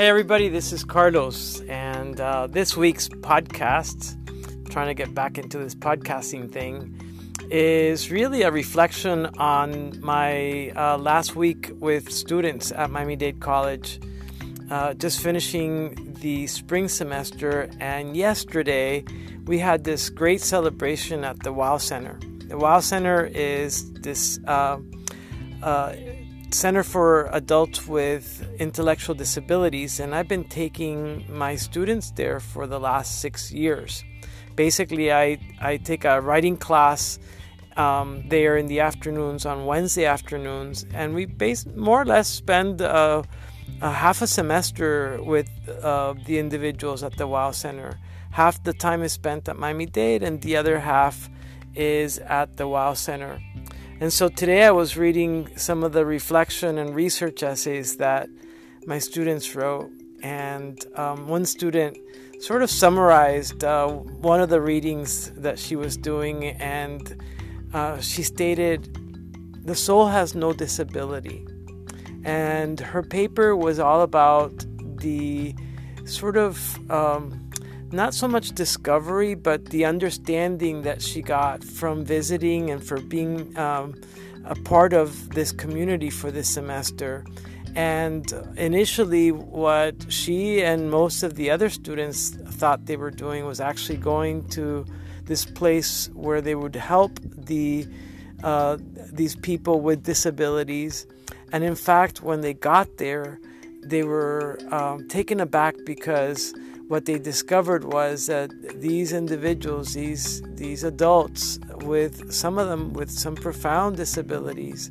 Hey everybody, this is Carlos, and this week's podcast, trying to get back into this podcasting thing, is really a reflection on my last week with students at Miami-Dade College, just finishing the spring semester, and yesterday we had this great celebration at the WOW Center. The WOW Center is this Center for Adults with Intellectual Disabilities, and I've been taking my students there for the last 6 years. Basically, I take a writing class there in the afternoons on Wednesday afternoons, and we more or less spend a half a semester with the individuals at the WOW Center. Half the time is spent at Miami-Dade, and the other half is at the WOW Center. And so today I was reading some of the reflection and research essays that my students wrote. And one student sort of summarized one of the readings that she was doing. And she stated, "The soul has no disability." And her paper was all about the sort of not so much discovery, but the understanding that she got from visiting and for being a part of this community for this semester. And initially, what she and most of the other students thought they were doing was actually going to this place where they would help these people with disabilities. And in fact, when they got there, they were taken aback because what they discovered was that these individuals, these adults, with some of them with some profound disabilities,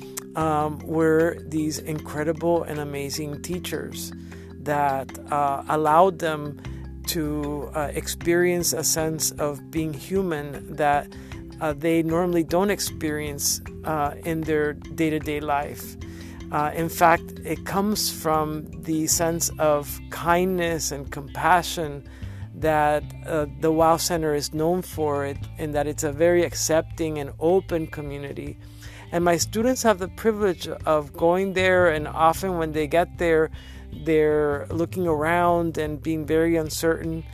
were these incredible and amazing teachers that allowed them to experience a sense of being human that they normally don't experience in their day-to-day life. In fact, it comes from the sense of kindness and compassion that the WOW Center is known for, in that it's a very accepting and open community. And my students have the privilege of going there, and often when they get there, they're looking around and being very uncertain.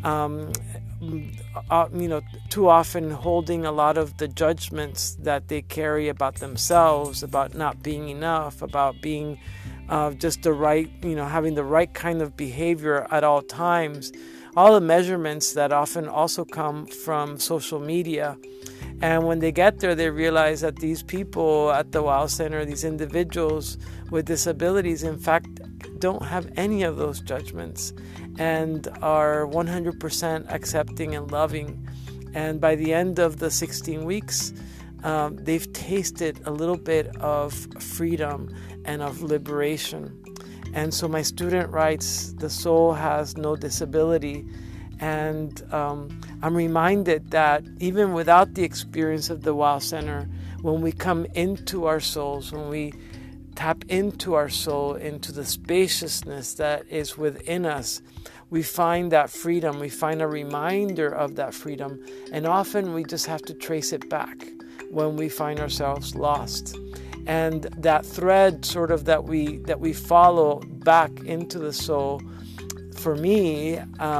Too often holding a lot of the judgments that they carry about themselves, about not being enough, about being just the right, having the right kind of behavior at all times. All the measurements that often also come from social media. And when they get there, they realize that these people at the WOW Center, these individuals with disabilities, in fact, don't have any of those judgments and are 100% accepting and loving. And by the end of the 16 weeks, they've tasted a little bit of freedom and of liberation. And so my student writes, "The soul has no disability." And I'm reminded that even without the experience of the WOW Center, when we come into our souls, when we tap into our soul, into the spaciousness that is within us, we find that freedom, we find a reminder of that freedom, and often we just have to trace it back when we find ourselves lost. And that thread sort of that we follow back into the soul, for me,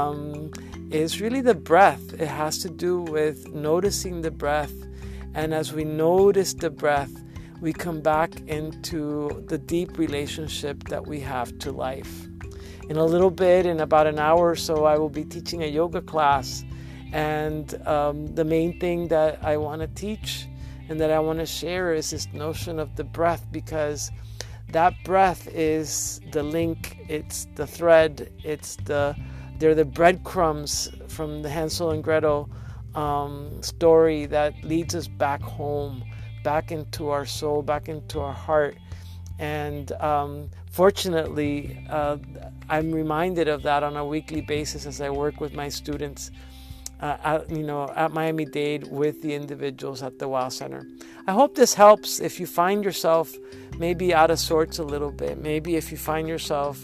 is really the breath. It has to do with noticing the breath, and as we notice the breath, we come back into the deep relationship that we have to life. In a little bit, in about an hour or so, I will be teaching a yoga class. And the main thing that I want to teach and that I want to share is this notion of the breath, because that breath is the link, it's the thread, they're the breadcrumbs from the Hansel and Gretel story that leads us back home, back into our soul, back into our heart. And fortunately, I'm reminded of that on a weekly basis as I work with my students at Miami-Dade with the individuals at the WOW Center. I hope this helps if you find yourself maybe out of sorts a little bit. Maybe if you find yourself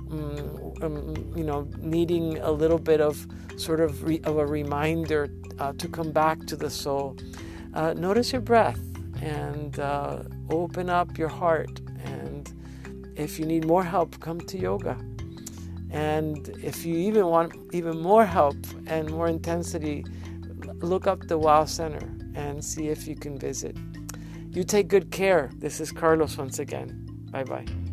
needing a little bit of sort of a reminder to come back to the soul. Notice your breath and open up your heart. And if you need more help, come to yoga. And if you even want even more help and more intensity, look up the WOW Center and see if you can visit. You take good care. This is Carlos once again. Bye-bye.